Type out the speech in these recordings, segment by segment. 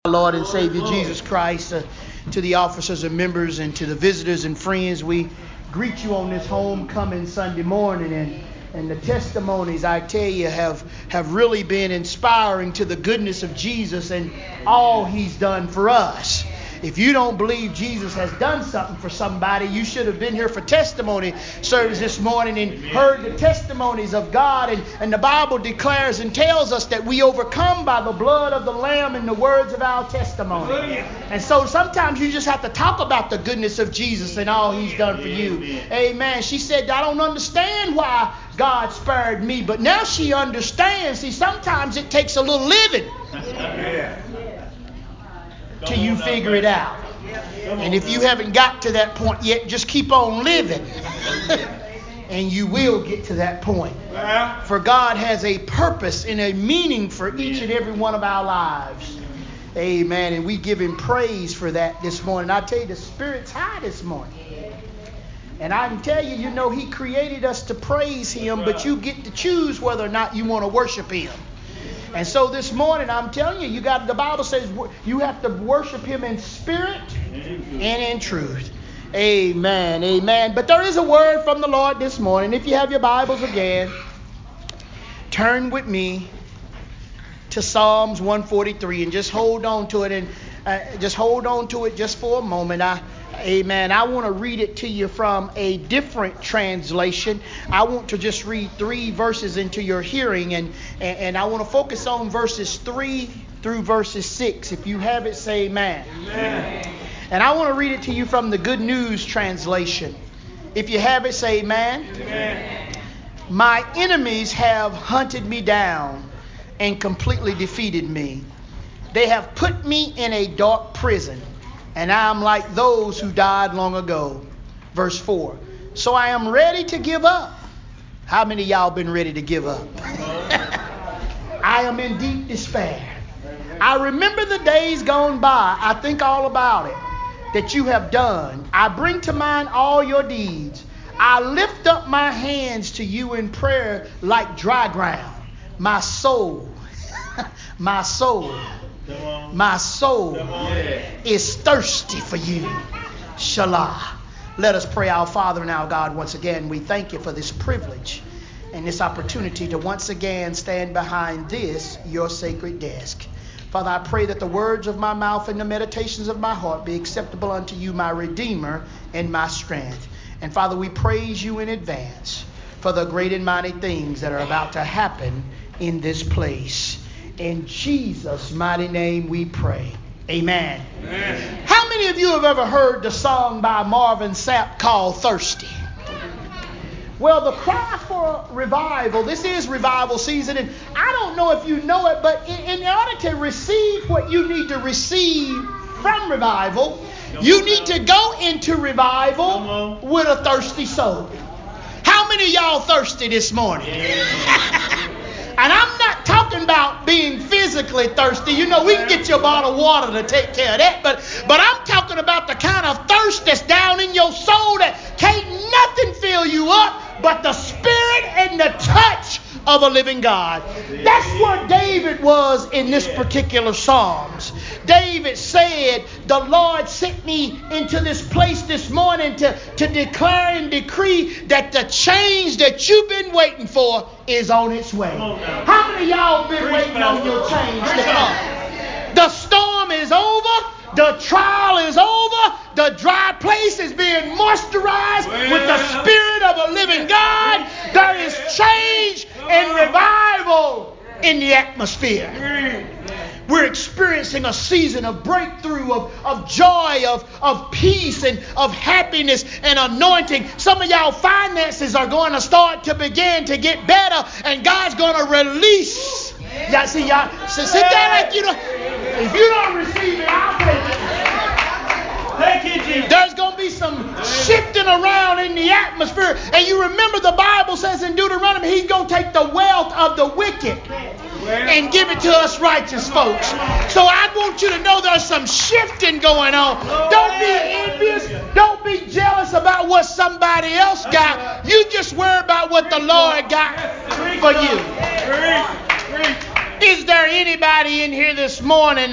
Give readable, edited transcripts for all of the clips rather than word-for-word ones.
Lord and Savior Jesus Christ, to the officers and members and to the visitors and friends, we greet you on this homecoming Sunday morning, and the testimonies, I tell you, have really been inspiring to the goodness of Jesus and all he's done for us. If you don't believe Jesus has done something for somebody, you should have been here for testimony service this morning and heard the testimonies of God. And the Bible declares and tells us that we overcome by the blood of the Lamb and the words of our testimony. And so sometimes you just have to talk about the goodness of Jesus and all he's done for you. Amen. She said, I don't understand why God spared me, but now she understands. See, sometimes it takes a little living till you figure it out. And if you haven't got to that point yet, just keep on living. And you will get to that point. For God has a purpose and a meaning for each and every one of our lives. Amen. And we give him praise for that this morning. I tell you, the Spirit's high this morning. And I can tell you, he created us to praise him, but you get to choose whether or not you want to worship him. And so this morning, I'm telling you, the Bible says you have to worship him in spirit and in truth. Amen. Amen. But there is a word from the Lord this morning. If you have your Bibles again, turn with me to Psalms 143 and just hold on to it just for a moment. Amen. I want to read it to you from a different translation. I want to just read 3 verses into your hearing, and I want to focus on verses 3 through verses 6. If you have it, say amen. Amen. And I want to read it to you from the Good News translation. If you have it, say amen. Amen. My enemies have hunted me down and completely defeated me. They have put me in a dark prison, and I am like those who died long ago. Verse 4. So I am ready to give up. How many of y'all been ready to give up? I am in deep despair. I remember the days gone by. I think all about it that you have done. I bring to mind all your deeds. I lift up my hands to you in prayer like dry ground. My soul is thirsty for you. Shalah. Let us pray. Our Father and our God, once again, we thank you for this privilege and this opportunity to once again stand behind this, your sacred desk. Father, I pray that the words of my mouth and the meditations of my heart be acceptable unto you, my Redeemer and my strength. And Father, we praise you in advance for the great and mighty things that are about to happen in this place. In Jesus' mighty name we pray. Amen. Amen. How many of you have ever heard the song by Marvin Sapp called Thirsty? Well, the cry for revival, this is revival season, and I don't know if you know it, but in order to receive what you need to receive from revival, you need to go into revival with a thirsty soul. How many of y'all thirsty this morning? And I'm not talking about being physically thirsty. We can get you a bottle of water to take care of that. But I'm talking about the kind of thirst that's down in your soul that can't nothing fill you up but the spirit and the touch of a living God. That's where David was in this particular Psalms. David said, the Lord sent me into this place this morning to declare and decree that the change that you've been waiting for is on its way. How many of y'all been waiting on your change to come? The storm is over. The trial is over. The dry place is being moisturized with the Spirit of a living God. There is change and revival in the atmosphere. We're experiencing a season of breakthrough, of joy, of peace, and of happiness and anointing. Some of y'all finances are going to start to begin to get better, and God's going to release. Y'all see, y'all sit there like if you don't receive it, I'll take it. Thank you, Jesus. There's going to be some shifting around in the atmosphere. And you remember the Bible says in Deuteronomy, he's going to take the wealth of the wicked and give it to us righteous folks. So I want you to know there's some shifting going on. Don't be envious. Don't be jealous about what somebody else got. You just worry about what the Lord got for you. Is there anybody in here this morning that's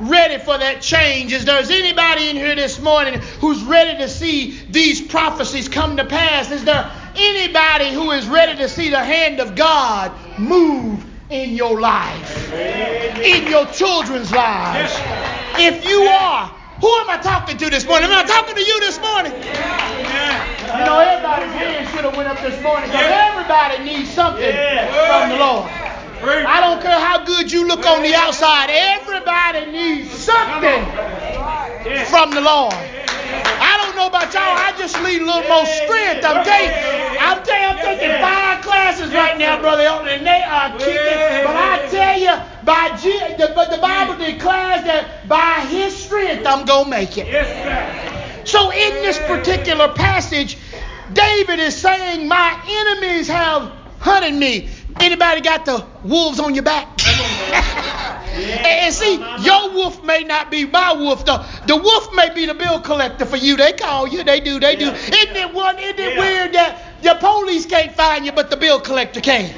ready for that change? Is there's anybody in here this morning who's ready to see these prophecies come to pass? Is there anybody who is ready to see the hand of God move in your life, in your children's lives? If you are, who am I talking to this morning? Am I talking to you this morning? You know, everybody's hand should have went up this morning because everybody needs something from the Lord. I don't care how good you look on the outside. Everybody needs something from the Lord. I don't know about y'all. I just need a little more strength. I'm taking 5 classes right now, brother, and they are kicking. But I tell you, the Bible declares that by His strength, I'm going to make it. So in this particular passage, David is saying, my enemies have hunted me. Anybody got the wolves on your back? And see, your wolf may not be my wolf. The wolf may be the bill collector for you. They call you. They do. Isn't it weird that the police can't find you, but the bill collector can?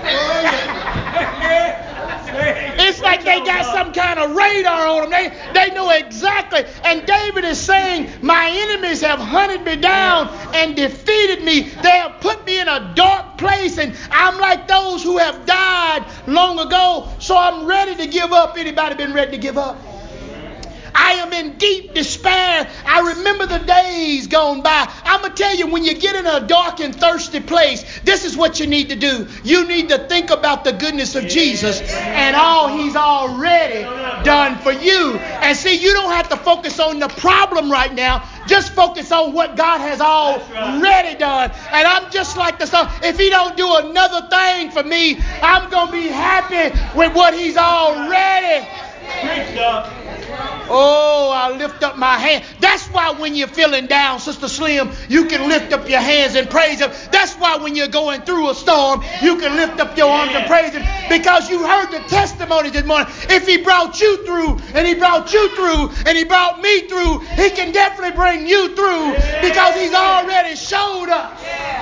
It's like they got some kind of radar on them. They know exactly. And David is saying, my enemies have hunted me down and defeated me. They have put me in a dark place, and I'm like those who have died long ago. So I'm ready to give up. Anybody been ready to give up? I am in deep despair. I remember the days gone by. I'm going to tell you, when you get in a dark and thirsty place, this is what you need to do. You need to think about the goodness of Jesus and all He's already done for you. And see, you don't have to focus on the problem right now. Just focus on what God has already done. And I'm just like the song. If He don't do another thing for me, I'm going to be happy with what He's already done. Oh, I lift up my hand. That's why when you're feeling down, Sister Slim, you can lift up your hands and praise Him. That's why when you're going through a storm, you can lift up your arms and praise Him, because you heard the testimony this morning. If He brought you through, and He brought you through, and He brought me through, He can definitely bring you through, because He's already showed us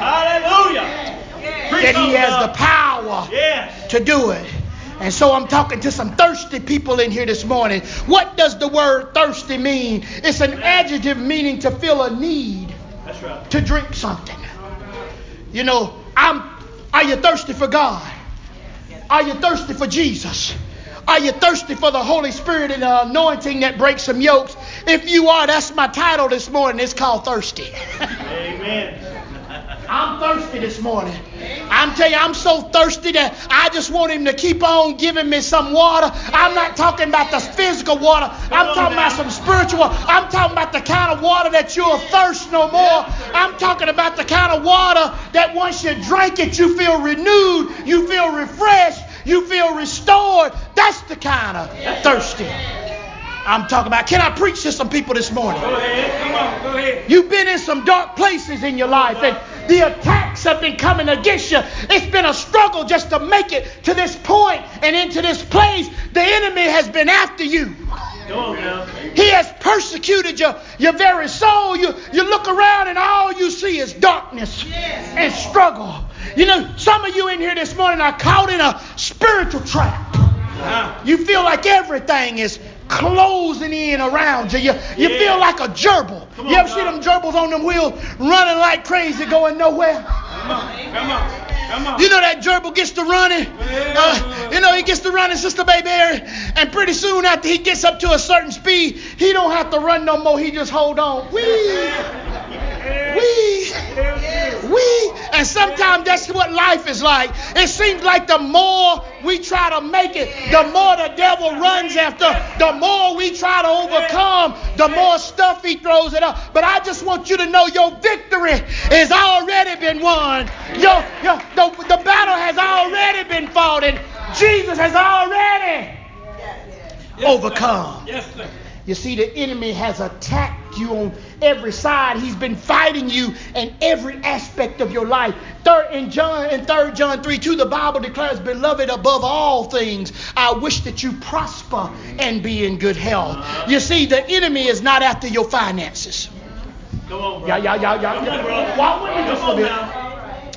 that He has the power to do it. And so I'm talking to some thirsty people in here this morning. What does the word thirsty mean? It's an adjective meaning to feel a need to drink something. You know, are you thirsty for God? Are you thirsty for Jesus? Are you thirsty for the Holy Spirit and the anointing that breaks some yokes? If you are, that's my title this morning. It's called Thirsty. Amen. I'm thirsty this morning. I'm telling you, I'm so thirsty that I just want Him to keep on giving me some water. I'm not talking about the physical water. I'm talking about some spiritual water. I'm talking about the kind of water that you'll thirst no more. I'm talking about the kind of water that once you drink it, you feel renewed, you feel refreshed, you feel restored. That's the kind of thirsty I'm talking about. Can I preach to some people this morning? Go ahead. Come on, go ahead. You've been in some dark places in your life, and the attacks have been coming against you. It's been a struggle just to make it to this point and into this place. The enemy has been after you. He has persecuted your very soul. You look around and all you see is darkness and struggle. You know, some of you in here this morning are caught in a spiritual trap. You feel like everything is closing in around you. You feel like a gerbil. You ever see them gerbils on them wheels running like crazy, going nowhere? Come on. You know that gerbil gets to running. He gets to running, Sister Baby, and pretty soon after he gets up to a certain speed, he don't have to run no more. He just hold on. Wee. And sometimes that's what life is like. It seems like the more we try to make it, the more the devil runs after. The more we try to overcome, the more stuff he throws it up. But I just want you to know your victory has already been won. The battle has already been fought, and Jesus has already overcome. Yes, sir. You see, the enemy has attacked you on every side. He's been fighting you in every aspect of your life. 3 John 3:2, the Bible declares, "Beloved, above all things, I wish that you prosper and be in good health." You see, the enemy is not after your finances. Come on, bro. Yeah. Walk with me just a bit.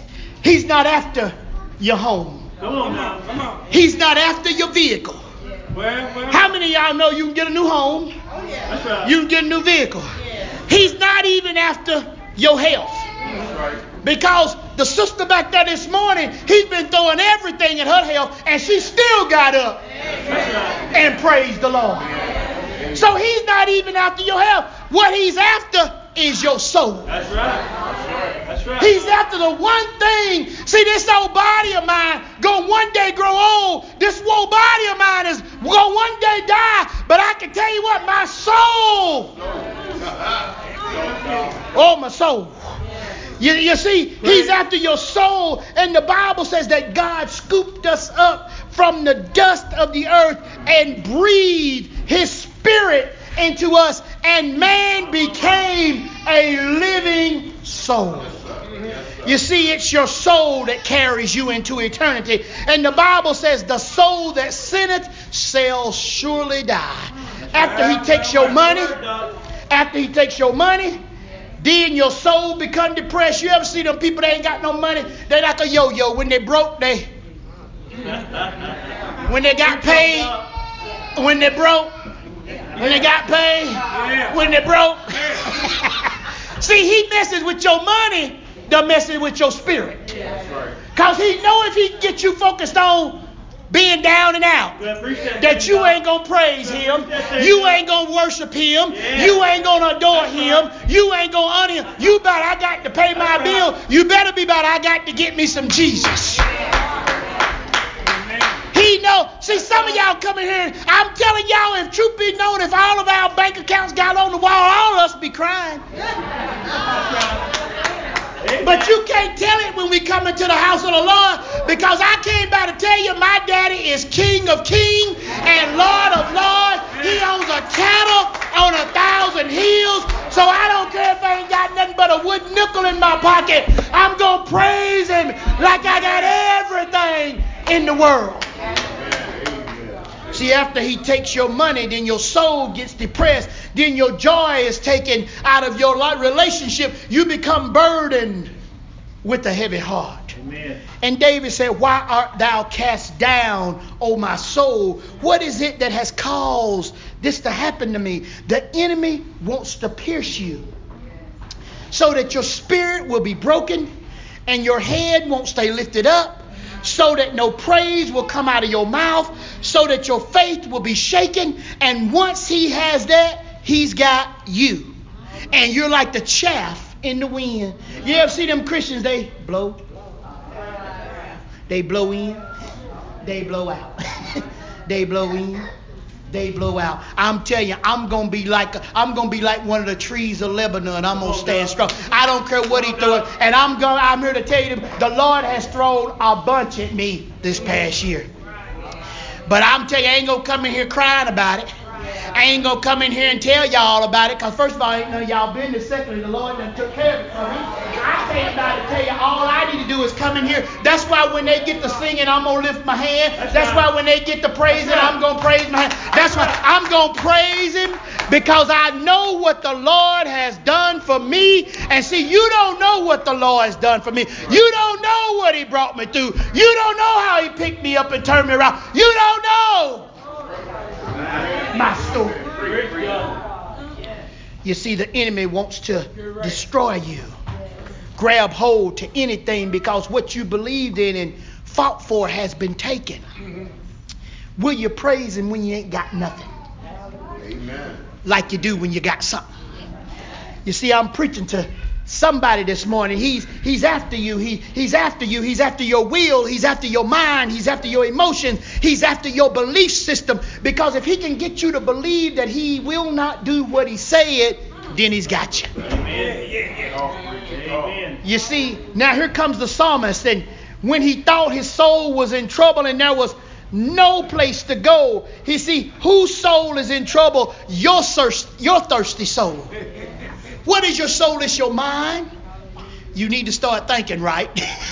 He's not after your home. Come on. He's not after your vehicle. How many of y'all know you can get a new home? That's right. You can get a new vehicle. He's not even after your health. That's right. Because the sister back there this morning, he's been throwing everything at her health, and she still got up and praised the Lord. So he's not even after your health. What he's after is your soul. That's right. That's right. He's after the one thing. See, this old body of mine gonna one day grow old. This old body of mine is gonna one day die. But I can tell you what, my soul. Oh, my soul. You see, he's after your soul. And the Bible says that God scooped us up from the dust of the earth and breathed his spirit into us. And man became a living soul. You see, it's your soul that carries you into eternity. And the Bible says the soul that sinneth shall surely die. After he takes your money, then your soul become depressed. You ever see them people that ain't got no money? They like a yo-yo. When they broke, when they got paid, when they broke, when they got paid, when they broke. See, he messes with your money, they're messing with your spirit. Because he know if he can get you focused on being down and out, that you ain't going to praise him, you ain't going to worship him, you ain't going to adore him, you ain't going to honor him. You about, I got to pay my bill, you better be about, I got to get me some Jesus. He know. See, some of y'all coming here, I'm telling y'all, if truth be known, if all of our bank accounts got on the wall, all of us be crying. But you can't tell it when we come into the house of the Lord, because I came by to tell you my daddy is King of Kings and Lord of Lords. He owns a cattle on 1,000 hills. So I don't care if I ain't got nothing but a wood nickel in my pocket. I'm going to praise him like I got everything in the world. See, after he takes your money, then your soul gets depressed. Then your joy is taken out of your relationship. You become burdened with a heavy heart. Amen. And David said, why art thou cast down, O my soul? What is it that has caused this to happen to me? The enemy wants to pierce you so that your spirit will be broken and your head won't stay lifted up, so that no praise will come out of your mouth, so that your faith will be shaken. And once he has that, he's got you. And you're like the chaff in the wind. You ever see them Christians, they blow in, they blow out. They blow in, they blow out. I'm telling you, I'm gonna be like one of the trees of Lebanon. I'm gonna stand strong. I don't care what he throws. And I'm here to tell you, the Lord has thrown a bunch at me this past year. But I'm telling you, I ain't gonna come in here crying about it. I ain't gonna come in here and tell y'all about it, because first of all, ain't none of y'all business. Secondly, the Lord done took care of it for me. I came by to tell you, all I need to do is come in here. That's why when they get to singing, I'm gonna lift my hand. That's why when they get to praising, I'm gonna praise my hand. That's why I'm gonna praise him, because I know what the Lord has done for me. And see, you don't know what the Lord has done for me. You don't know what he brought me through. You don't know how he picked me up and turned me around. You don't know my story. You see, the enemy wants to destroy you, grab hold to anything, because what you believed in and fought for has been taken. Will you praise him when you ain't got nothing? Amen. Like you do when you got something. You see, I'm preaching to somebody this morning. He's after you. He's after you. He's after your will. He's after your mind. He's after your emotions. He's after your belief system. Because if he can get you to believe that he will not do what he said, then he's got you. Amen. You see, now here comes the psalmist, and when he thought his soul was in trouble and there was no place to go, he see, whose soul is in trouble? Your thirsty soul. What is your soul? It's your mind. You need to start thinking right.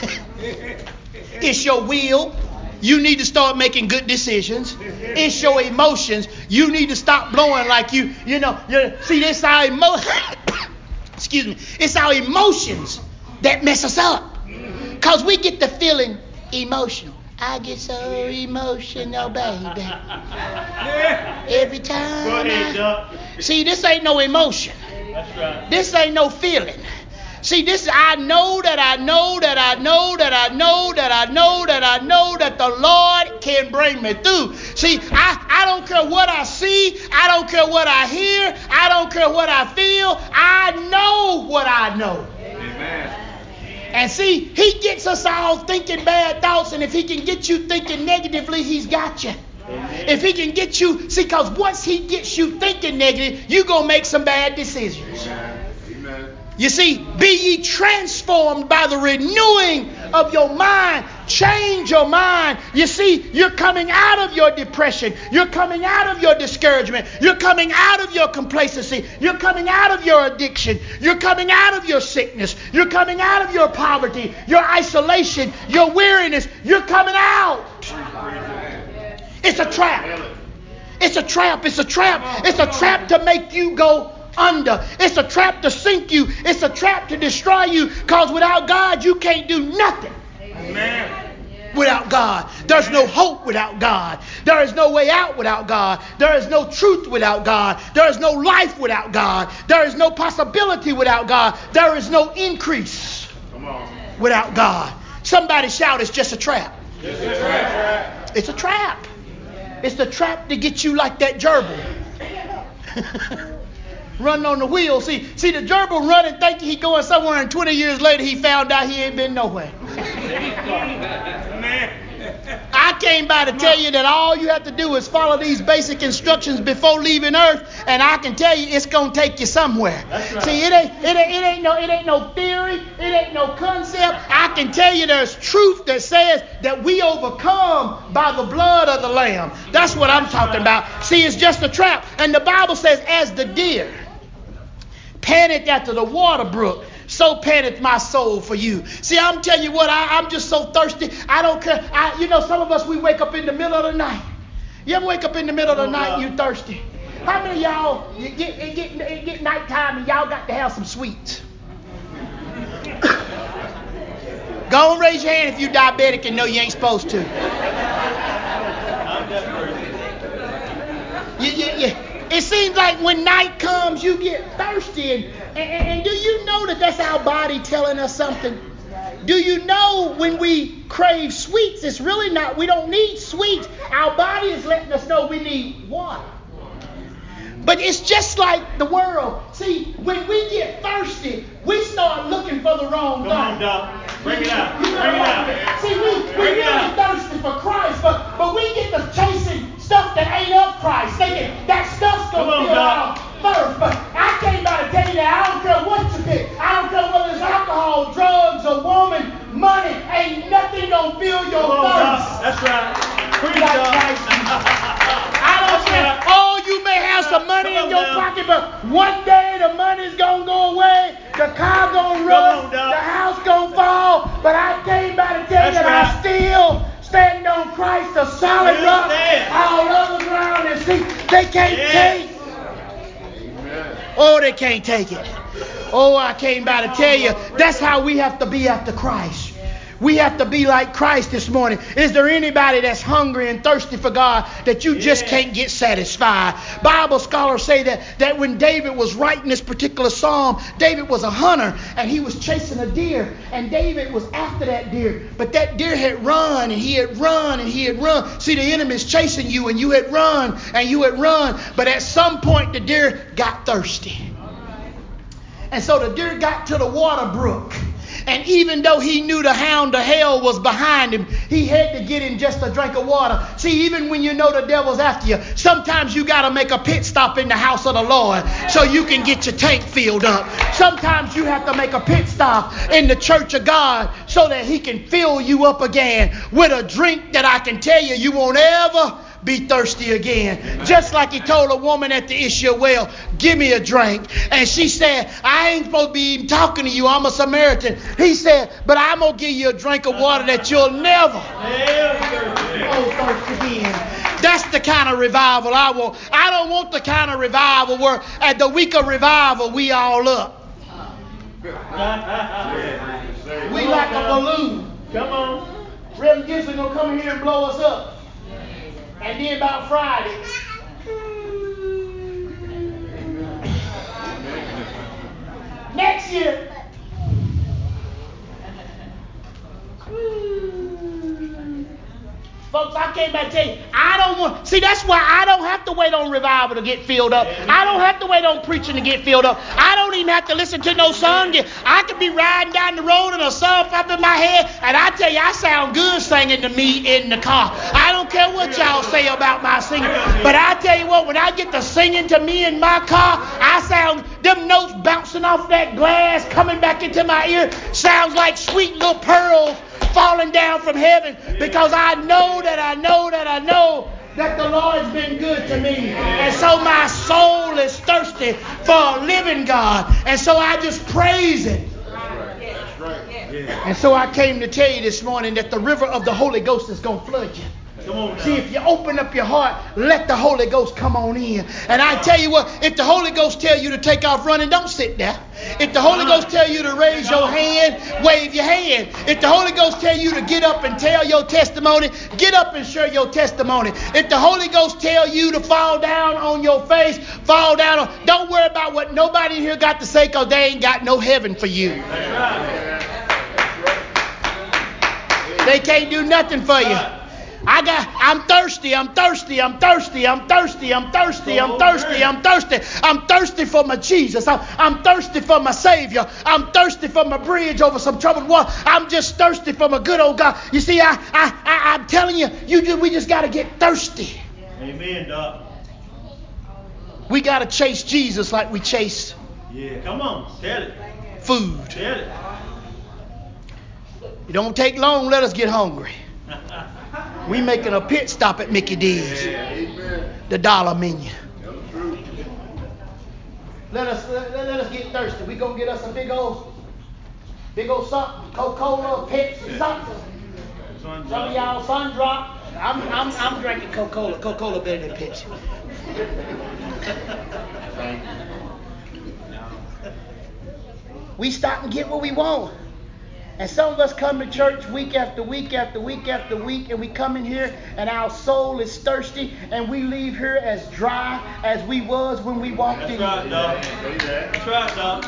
It's your will. You need to start making good decisions. It's your emotions. You need to stop blowing like see, this our excuse me. It's our emotions that mess us up. Because we get the feeling emotional. I get so emotional, baby. Every time. Go ahead, Doc. See, this ain't no emotion. That's right. This ain't no feeling. See, this I know that the Lord can bring me through. See, I don't care what I see. I don't care what I hear. I don't care what I feel. I know what I know. Amen. And see, he gets us all thinking bad thoughts, and if he can get you thinking negatively, he's got you. Amen. If he can get you, see, because once he gets you thinking negative, you're going to make some bad decisions. Amen. You see, be ye transformed by the renewing of your mind. Change your mind. You see, you're coming out of your depression. You're coming out of your discouragement. You're coming out of your complacency. You're coming out of your addiction. You're coming out of your sickness. You're coming out of your poverty, your isolation, your weariness. You're coming out. It's a trap. It's a trap. It's a trap. It's a trap to make you go under. It's a trap to sink you. It's a trap to destroy you, because without God you can't do nothing. Amen. Without God, there's no hope without God. There is no way out without God. There is no truth without God. There is no life without God. There is no possibility without God. There is no increase without God. Somebody shout, it's just a trap. It's a trap. It's a trap. It's the trap to get you like that gerbil. Running on the wheel. See the gerbil running thinking he going somewhere, and 20 years later he found out he ain't been nowhere. I came by to tell you that all you have to do is follow these basic instructions before leaving Earth, and I can tell you it's gonna take you somewhere. Right. See, it ain't no theory, it ain't no concept. I can tell you there's truth that says that we overcome by the blood of the Lamb. That's what I'm talking about. See, it's just a trap, and the Bible says, as the deer panteth after the water brook, so panteth my soul for you. See, I'm telling you what, I'm just so thirsty. I don't care. Some of us, we wake up in the middle of the night. You ever wake up in the middle of the night and you thirsty? How many of y'all, it get nighttime and y'all got to have some sweets? Go and raise your hand if you're diabetic and know you ain't supposed to. It seems like when night comes, you get thirsty. And do you know that that's our body telling us something? Do you know when we crave sweets, it's really not, we don't need sweets. Our body is letting us know we need water. But it's just like the world. See, when we get thirsty, we start looking for the wrong thing. Come on, Doc. Bring it out. Bring it out. See, we really thirsty for Christ, but we get to chasing stuff that ain't of Christ, thinking that stuff's going to fill our thirst. But I came by to tell you that I don't care what you pick. I don't care whether it's alcohol, drugs, a woman, money. Ain't nothing going to fill your thirst. That's right. Preach, like Doc. Christ. I don't care. Oh, you may have some money in your pocket, but one day the money's going to go away. The car going to rust. The house going to fall. But I came by to tell you that I still stand on Christ, a solid rock. All other ground and see, they can't take. Oh, they can't take it. Oh, I came by to tell you, that's how we have to be after Christ. We have to be like Christ this morning. Is there anybody that's hungry and thirsty for God that you just can't get satisfied? Bible scholars say that when David was writing this particular psalm, David was a hunter and he was chasing a deer, and David was after that deer. But that deer had run and he had run and he had run. See, the enemy's chasing you and you had run and you had run. But at some point the deer got thirsty. And so the deer got to the water brook. And even though he knew the hound of hell was behind him, he had to get him just a drink of water. See, even when you know the devil's after you, sometimes you got to make a pit stop in the house of the Lord so you can get your tank filled up. Sometimes you have to make a pit stop in the church of God so that he can fill you up again with a drink that I can tell you, you won't ever be thirsty again. Just like he told a woman at the issue of well, give me a drink. And she said, I ain't supposed to be even talking to you. I'm a Samaritan. He said, but I'm going to give you a drink of water that you'll never thirst again. That's the kind of revival I want. I don't want the kind of revival where at the week of revival we all up. We like a balloon. Come on. Reverend Gibson gonna come here and blow us up. And then about Friday, next year, folks, I came back to tell you, I don't want, see, that's why I don't have to wait on revival to get filled up. I don't have to wait on preaching to get filled up. I don't even have to listen to no song. I could be riding down the road and a song pop in my head, and I tell you, I sound good singing to me in the car. I don't care what y'all say about my singing, but I tell you what, when I get to singing to me in my car, I sound, them notes bouncing off that glass, coming back into my ear, sounds like sweet little pearls falling down from heaven, because I know that the Lord's been good to me. And so my soul is thirsty for a living God. And so I just praise Him. That's right. And so I came to tell you this morning that the river of the Holy Ghost is going to flood you. See, if you open up your heart, let the Holy Ghost come on in. And I tell you what, if the Holy Ghost tell you to take off running, don't sit there. If the Holy Ghost tell you to raise your hand, wave your hand. If the Holy Ghost tell you to get up and tell your testimony, get up and share your testimony. If the Holy Ghost tell you to fall down on your face, fall down on. Don't worry about what nobody here got to say, because they ain't got no heaven for you. They can't do nothing for you. I'm thirsty. I'm thirsty for my Jesus. I'm thirsty for my Savior. I'm thirsty for my bridge over some troubled water. I'm just thirsty for my good old God. You see, I'm telling you, we just got to get thirsty. Amen, Doc. We got to chase Jesus like we chase Come on, tell it. Food. Tell it. It don't take long. Let us get hungry. We making a pit stop at Mickey D's, the dollar menu. Let us get thirsty. We gonna get us a big old something, Coca-Cola, Pepsi, something. Some of y'all Sun Drop. I'm drinking Coca-Cola. Coca-Cola better than Pepsi. We stop and get what we want. And some of us come to church week after week after week after week, and we come in here and our soul is thirsty, and we leave here as dry as we was when we walked in. That's right, Doc.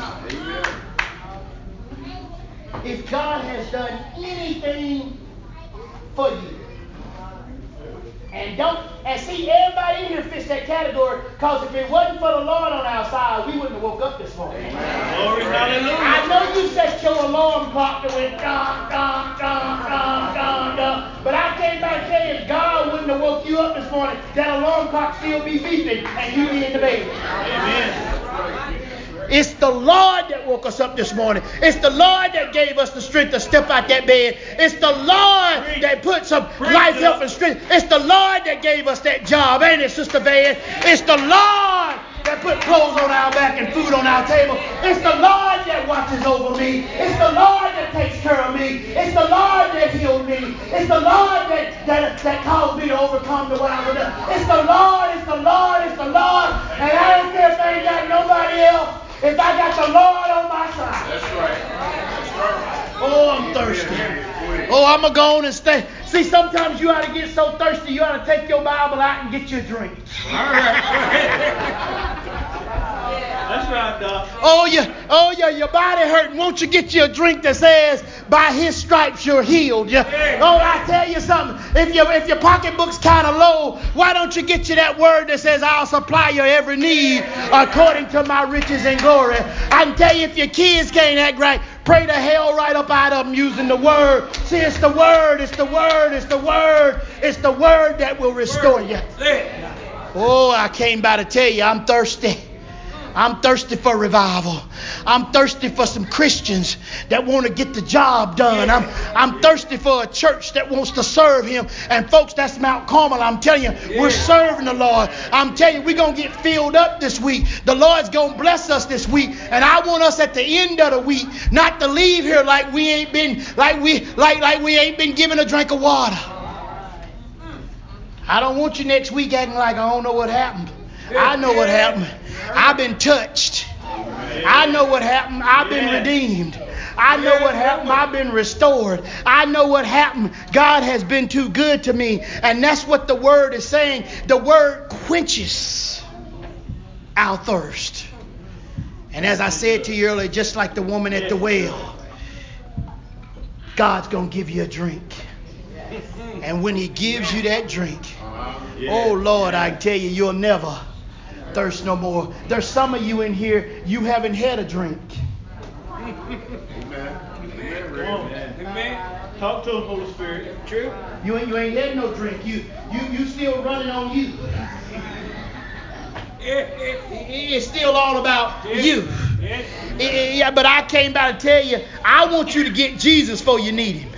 If God has done anything for you, and see, everybody in here fits that category, because if it wasn't for the Lord on our side, we wouldn't have woke up this morning. Glory, hallelujah. I know you set your alarm clock that went dun, dun, dun, dun, dun, dun, but I came back and tell you, if God wouldn't have woke you up this morning, that alarm clock still be beeping, and you'd be in the bed. Amen. It's the Lord that woke us up this morning. It's the Lord that gave us the strength to step out that bed. It's the Lord that put some life, health, and strength. It's the Lord that gave us that job, ain't it, Sister Van? It's the Lord that put clothes on our back and food on our table. It's the Lord that watches over me. It's the Lord that takes care of me. It's the Lord that healed me. It's the Lord that caused me to overcome the wild. It's the Lord, it's the Lord, it's the Lord. And I don't care if I ain't got nobody else. If I got the Lord on my side. That's right. Oh, I'm thirsty. Oh, I'm going to go on and stay. See, sometimes you ought to get so thirsty, you ought to take your Bible out and get you a drink. All right. That's right, Doc. Oh, yeah, your body hurting. Won't you get you a drink that says, by His stripes you're healed? Oh, I tell you something. If your pocketbook's kind of low, why don't you get you that word that says, I'll supply your every need according to my riches and glory. I can tell you, if your kids can't act right, pray the hell right up out of them using the word. See, it's the word, it's the word, it's the word. It's the word that will restore you. Oh, I came by to tell you, I'm thirsty. I'm thirsty for revival. I'm thirsty for some Christians that want to get the job done. I'm thirsty for a church that wants to serve Him. And folks, that's Mount Carmel. I'm telling you, we're serving the Lord. I'm telling you, we're going to get filled up this week. The Lord's going to bless us this week. And I want us at the end of the week not to leave here like we ain't been given a drink of water. I don't want you next week acting like I don't know what happened. I know what happened. I've been touched. I know what happened. I've been redeemed. I know what happened. I've been restored. I know what happened. God has been too good to me. And that's what the word is saying. The word quenches our thirst. And as I said to you earlier, just like the woman at the well, God's going to give you a drink. And when he gives you that drink, oh Lord, I tell you, you'll never thirst no more. There's some of you in here, you haven't had a drink. Amen. Talk to him, Holy Spirit. True. You ain't had no drink. You still running on you. It's still all about you. Yeah, but I came by to tell you, I want you to get Jesus before you need him.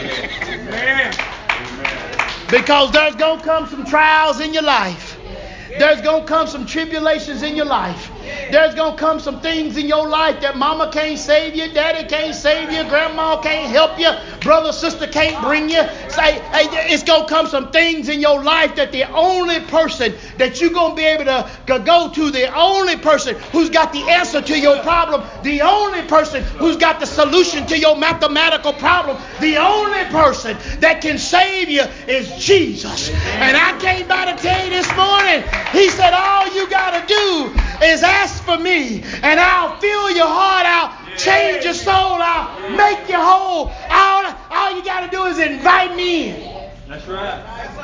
Because there's going to come some trials in your life. There's going to come some tribulations in your life. There's going to come some things in your life that mama can't save you, daddy can't save you, grandma can't help you, brother, sister can't bring you. Say, hey, it's going to come some things in your life that the only person that you're going to be able to go to, the only person who's got the answer to your problem, the only person who's got the solution to your mathematical problem, the only person that can save you is Jesus. And I came by to tell you this morning, he said, all you got to do is ask for me and I'll fill your heart out, change your soul out, make you whole. All you got to do is invite me in. That's right.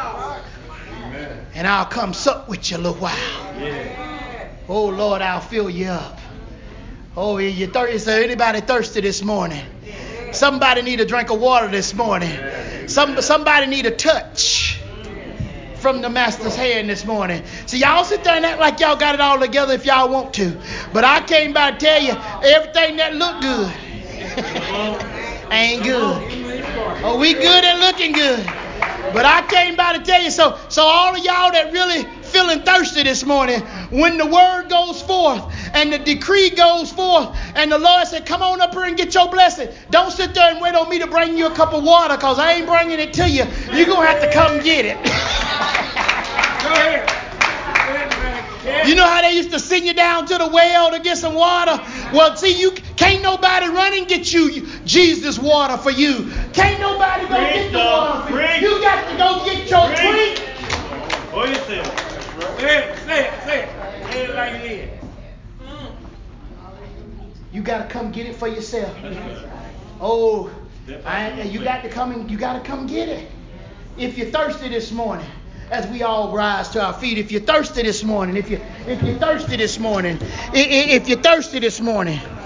And I'll come sup with you a little while. Oh Lord, I'll fill you up. Oh, you thirsty? Is there anybody thirsty this morning? Somebody need a drink of water this morning. Somebody need a touch from the master's hand this morning. So y'all sit there and act like y'all got it all together if y'all want to. But I came by to tell you, everything that look good ain't good. Oh, we good at looking good. But I came by to tell you, so all of y'all that really feeling thirsty this morning, when the word goes forth and the decree goes forth and the Lord said, come on up here and get your blessing. Don't sit there and wait on me to bring you a cup of water because I ain't bringing it to you. You're going to have to come get it. You know how they used to send you down to the well to get some water? Well, see, you can't nobody run and get you Jesus water for you. Can't nobody go get the water for you. You got to go get your drink. Oh, you say it. Say it like it is. You got to come get it for yourself. Oh, you got to come get it. If you're thirsty this morning, as we all rise to our feet, if you're thirsty this morning, if you're thirsty this morning,